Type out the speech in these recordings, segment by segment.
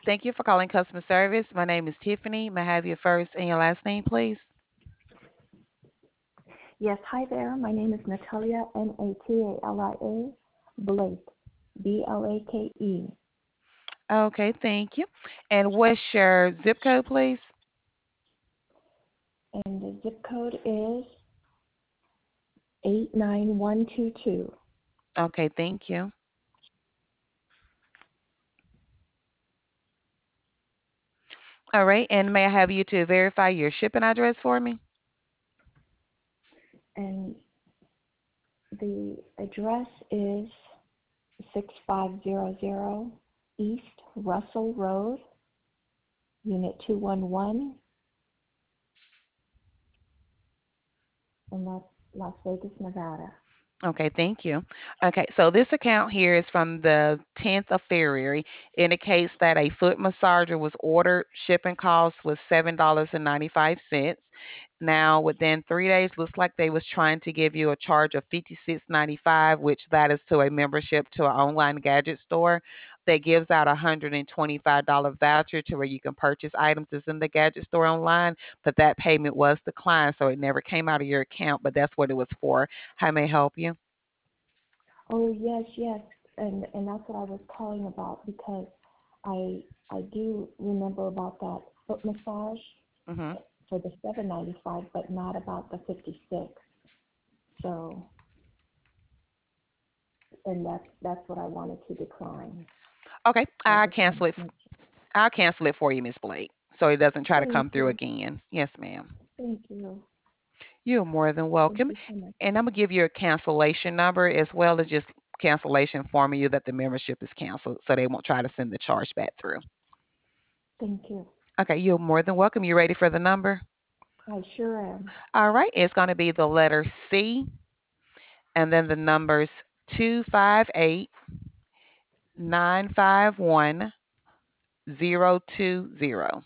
Thank you for calling customer service. My name is Tiffany. May I have your first and your last name, please? Yes, hi there. My name is Natalia, Natalia Blake, Blake. Okay, thank you. And what's your zip code, please? And the zip code is 89122. Okay, thank you. All right, and may I have you to verify your shipping address for me? And the address is 6500 East Russell Road, Unit 211, and that's Las Vegas, Nevada. Okay, thank you. Okay, so this account here is from the 10th of February. Indicates that a foot massager was ordered. Shipping cost was $7.95. Now, within 3 days, looks like they was trying to give you a charge of 56.95, which that is to a membership to an online gadget store that gives out a $125 voucher to where you can purchase items that's in the gadget store online. But that payment was declined, so it never came out of your account. But that's what it was for. How may I help you? Oh, yes, yes. And that's what I was calling about because I do remember about that foot massage Hmm. for the 795, but not about the 56. So, and that's what I wanted to decline. Okay, So I just wanted to make I'll cancel it for you, Miss Blake, so it doesn't try sure. to come Thank through you. again. Yes, ma'am. Thank you. You're more than Thank welcome. you so much. And I'm gonna give you a cancellation number as well as just cancellation informing you that the membership is canceled, so they won't try to send the charge back through. Thank you. Okay, you're more than welcome. You ready for the number? I sure am. All right, it's gonna be the letter C and then the numbers 258 951 020.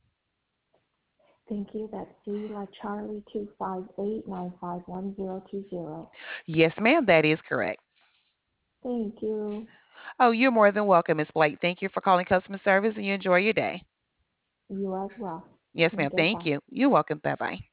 Thank you. That's C like Charlie 258 951 020. Yes, ma'am, that is correct. Thank you. Oh, you're more than welcome, Miss Blake. Thank you for calling customer service and you enjoy your day. You as well. Yes, ma'am. Thank Goodbye. you. You're welcome. Bye bye.